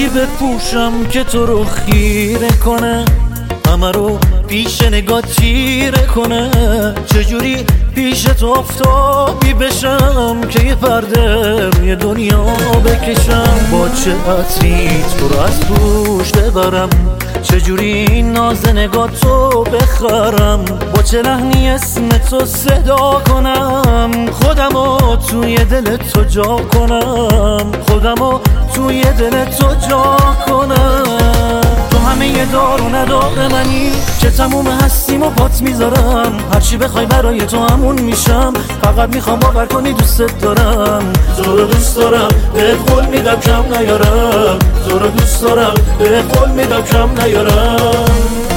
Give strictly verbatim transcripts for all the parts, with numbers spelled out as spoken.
بپوشم که تو رو خیره کنه، همه رو پیش نگاه تیره کنه؟ چجوری پیش تو افتابی بشم که یه پرده روی دنیا بکشم؟ با چه عطری تو رو از دوش ببرم؟ چجوری این ناز نگاه تو بخرم؟ با چه لحنی اسم تو صدا کنم؟ خودمو توی دل تو جا کنم، خودمو توی دل تو جا کنم. تو همه یه دار و ندار منی که تموم هستیم و پات میذارم، هرچی بخوای برای تو همون میشم، فقط میخوام باور کنی دوستت دارم. تو رو دوست دارم بهت قول میدم کم نیارم، تو رو دوست دارم بهت قول میدم کم نیارم.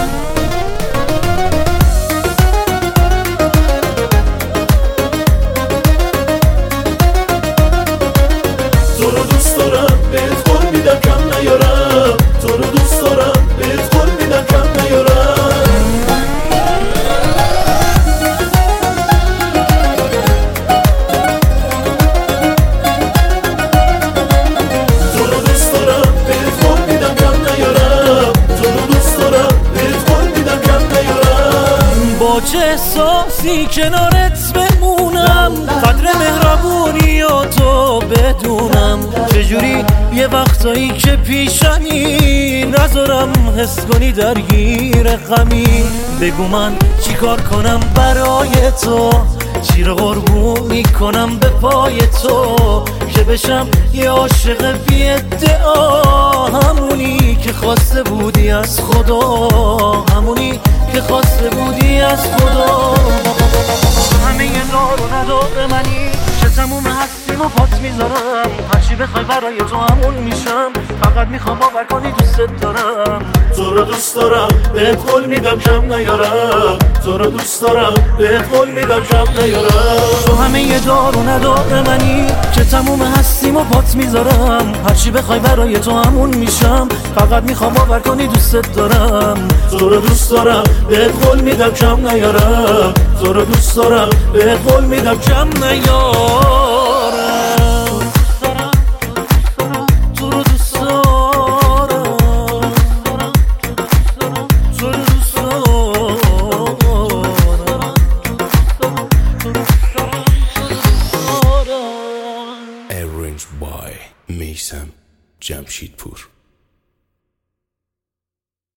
تو رو دوست دارم بهت قول میدم کم نیارم، تو رو دوست دارم بهت قول میدم کم نیارم. تو رو دوست دارم بهت قول میدم کم نیارم، تو رو دوست دارم بهت قول میدم کم نیارم. با چه احساسی کنارت بمونم، قدر مهربونی و تو بدونم، چجوری یه وقتایی که پیشمی نذارم حس کنی درگیر غمی. بگو من چی کار کنم برای تو، چی رو قربون میکنم به پای تو، که بشم یه عاشق بی ادعا، همونی که خواسته بودی از خدا، همونی که خواسته بودی از خدا. همه یه دار و ندار منی که تموم هستیم و پات میذارم، هرچی بخوای برای تو همون میشم، فقط میخوام باور کنی دوستت دارم. تو رو دوست دارم بهت قول میدم کم نیارم، تو رو دوست دارم بهت قول میدم کم نیارم. تو همه یه دار و ندار منی که تموم هستیم و پات میذارم، هرچی بخوای برای تو همون میشم، فقط میخوام باور کنی دوستت دارم. تو رو دوست دارم بهت قول میدم کم نیارم، تو رو دوست دارم بهت قول میدم کم نیارم. تو رو دوست دارم، تو رو دوست دارم. Arranged by میثم جمشیدپور.